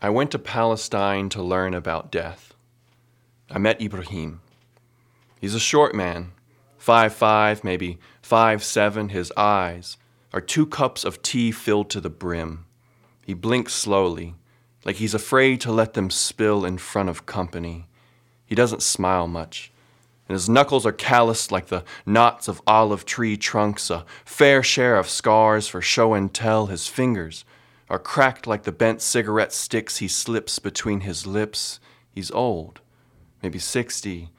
I went to Palestine to learn about death. I met Ibrahim. He's a short man, 5'5", maybe 5'7". His eyes are 2 cups of tea filled to the brim. He blinks slowly, like he's afraid to let them spill in front of company. He doesn't smile much, and his knuckles are calloused like the knots of olive tree trunks, a fair share of scars for show and tell. His fingers are cracked like the bent cigarette sticks he slips between his lips. He's old, maybe 60,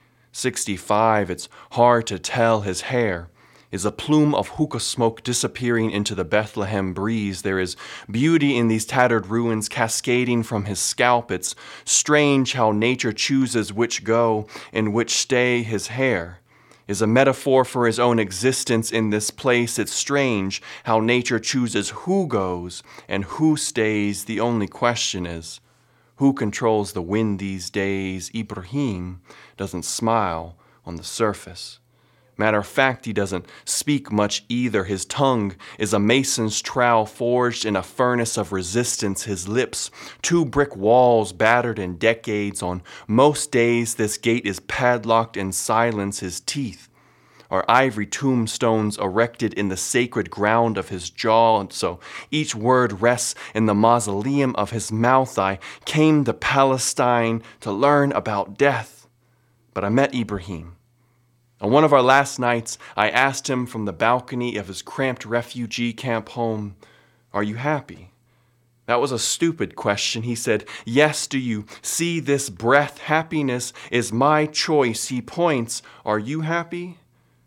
65. It's hard to tell. His hair is a plume of hookah smoke disappearing into the Bethlehem breeze. There is beauty in these tattered ruins cascading from his scalp. It's strange how nature chooses which go and which stay. His hair is a metaphor for his own existence in this place. It's strange how nature chooses who goes and who stays. The only question is, who controls the wind these days? Ibrahim doesn't smile on the surface. Matter of fact, he doesn't speak much either. His tongue is a mason's trowel forged in a furnace of resistance. His lips, 2 brick walls battered in decades. On most days, this gate is padlocked in silence. His teeth are ivory tombstones erected in the sacred ground of his jaw, and so each word rests in the mausoleum of his mouth. I came to Palestine to learn about death, but I met Ibrahim. On one of our last nights, I asked him from the balcony of his cramped refugee camp home, "Are you happy?" That was a stupid question. He said, "Yes, do you see this breath? Happiness is my choice." He points, "Are you happy?"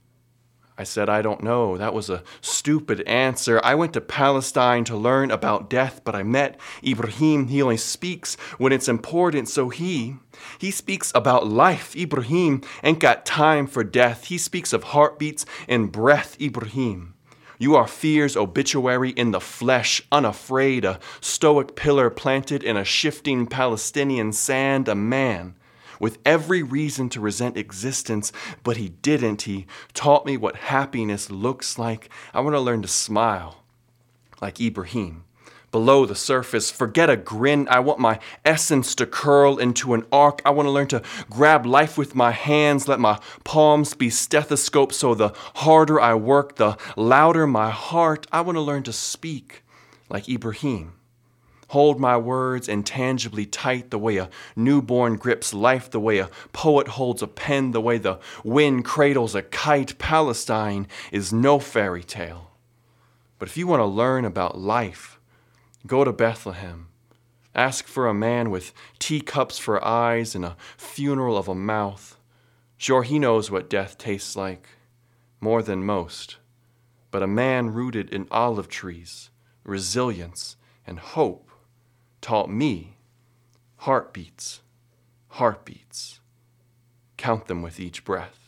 I said, "I don't know." That was a stupid answer. I went to Palestine to learn about death, but I met Ibrahim. He only speaks when it's important, so he speaks about life. Ibrahim ain't got time for death. He speaks of heartbeats and breath. Ibrahim, you are fear's obituary in the flesh, unafraid, a stoic pillar planted in a shifting Palestinian sand, a man with every reason to resent existence, but he didn't. He taught me what happiness looks like. I want to learn to smile like Ibrahim. Below the surface, forget a grin. I want my essence to curl into an arc. I want to learn to grab life with my hands, let my palms be stethoscopes, so the harder I work, the louder my heart. I want to learn to speak like Ibrahim. Hold my words intangibly tight, the way a newborn grips life, the way a poet holds a pen, the way the wind cradles a kite. Palestine is no fairy tale. But if you want to learn about life, go to Bethlehem. Ask for a man with teacups for eyes and a funeral of a mouth. Sure, he knows what death tastes like, more than most. But a man rooted in olive trees, resilience, and hope taught me heartbeats, heartbeats. Count them with each breath.